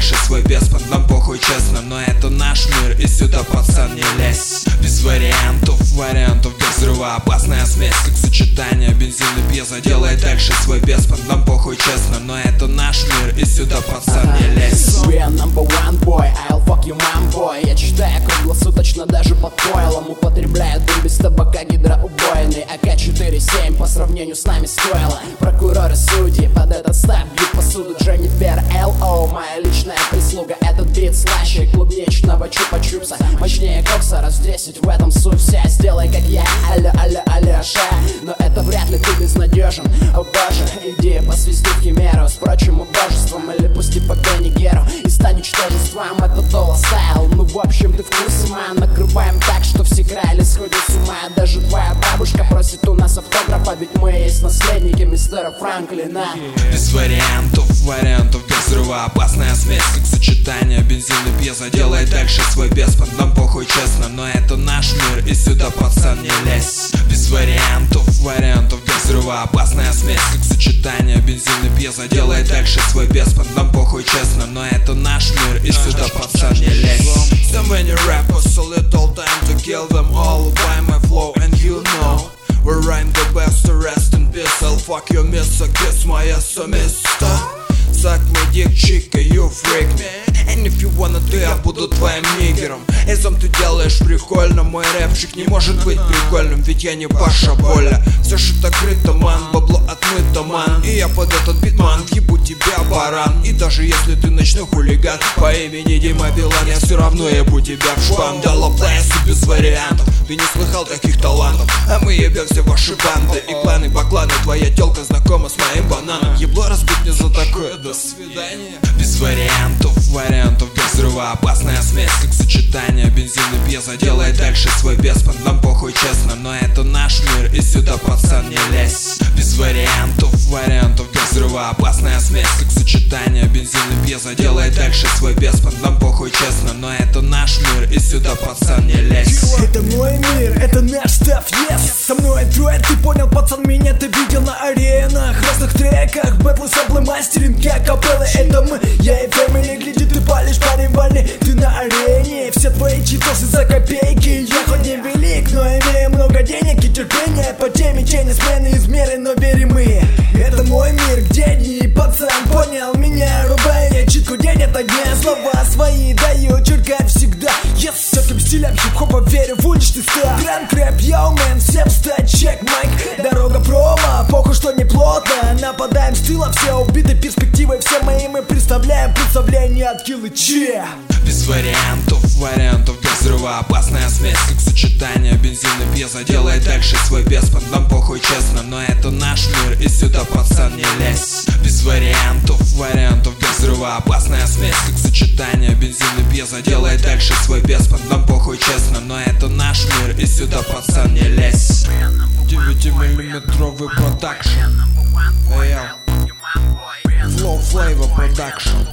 дальше свой беспон, нам похуй честно, но это наш мир, и сюда, пацан, не лезь. Без вариантов, без взрыва, опасная смесь, как сочетание бензин и пьеза. Делай дальше свой беспон, нам похуй честно, но это наш мир, и сюда, пацан, не лезь. We are number one boy, I'll fuck you mom boy. Я читаю круглосуточно даже под пойлом. Употребляю дым без табака гидроубойный. АК-47 по сравнению с нами стоило. Прокуроры, судьи под этот став бьют посуду. Дженнифер Л.О. моя личная прислуга. Этот бит слаще клубничного чупа-чупса. Мощнее кокса раз в 10, в этом суть вся. Сделай как я, Алёша. Но это вряд ли ты безнадежен. О боже, иди посвисти в химеру с прочим убожеством. Или пусти по Беннигеру и стань ничтожеством. Это Дола стайл, ну в общем ты в курсе, ман. Накрываем так, что все крайли сходят с ума. Даже твоя бабушка просит у нас автографа, ведь мы есть наследники мистера Франклина. Без вариантов, без взрыва, опасная смесь, как сочетание бензин и пьеза. Делай дальше свой беспон, нам похуй честно, но это наш мир, и сюда, пацан, не лезь. Без вариантов, без взрыва, опасная смесь, как сочетание бензин и пьеза. Делай дальше свой беспон, нам похуй честно, но это наш мир, и сюда, пацан, не лезь. So many rappers, so little time to kill them all. By my flow and you know we rhyme the best, to rest in peace. I'll fuck your miss, so kiss моя совместно. Suck my dick, chica, you freak me. And if you wanna, то я буду твоим нигером. И сам ты делаешь прикольно. Мой рэпчик не может быть прикольным, ведь я не Паша Боля. Все шито крыто, ман, бабло отмыто, ман. И я под этот битман въебу тебя, баран. И даже если ты ночной хулиган по имени Дима Билан, я все равно ебу тебя в шпан. Дала плейсу без вариантов, ты не слыхал таких талантов. А мы ебем все ваши банды и кланы, бакланы. Твоя телка знакома с моим бананом. Ебло разбить мне за такое, до свидания. Без вариантов, без взрыва, опасная смесь, как сочетание бензин и пьеза. Делай дальше свой беспон, нам похуй честно, но это наш мир, и сюда, пацан, не лезь. Без вариантов, без взрыва, опасная смесь, как сочетание бензин и пьеза. Делай дальше свой беспон, нам похуй честно, но это наш мир, и сюда, пацан, не лезь. Это мой мир, это наш став, yes. Со мной трек, ты понял, пацан, меня ты видел на аренах, разных треках, бэтлы, сэмплы, мастеринг, акапеллы. Это мы, я и фэмили, гляди, ты палишь, парень вольный, ты на арене. Все твои читосы за копейки. Я хоть не велик, но имею много денег и терпения. По теме чейни смены измеры, но веримые. Это мой мир, где дни, пацан, понял меня, рубай. Я читку день ото дня, слова свои даю, чуркать всегда. Yes, с этим стилем хип-хопа верю в уличный став. Гранд рэп, йоу, мэн, всем встать, чек, майк. Дорога промо, похуй, что не плотно. Нападаем с тыла, все убиты перспективой. Все мои мы представляем представление от Килыча. Без вариантов, без взрыва, опасная смесь, как сочетание бензин и пьеза. Делай дальше свой беспон, нам похуй честно, но это наш мир, и сюда, пацан, не лезь. Без вариантов, без взрыва, опасная смесь, как сочетание бензин и пьеза. Делай дальше свой беспон, нам похуй честно, но это наш мир, и сюда, пацан, не лезь. 9-миллиметровый продакшн, Flow Flavor Production.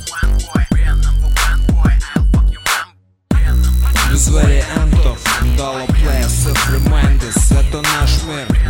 Без вариантов, Dollar Players, Reminders, это наш мир.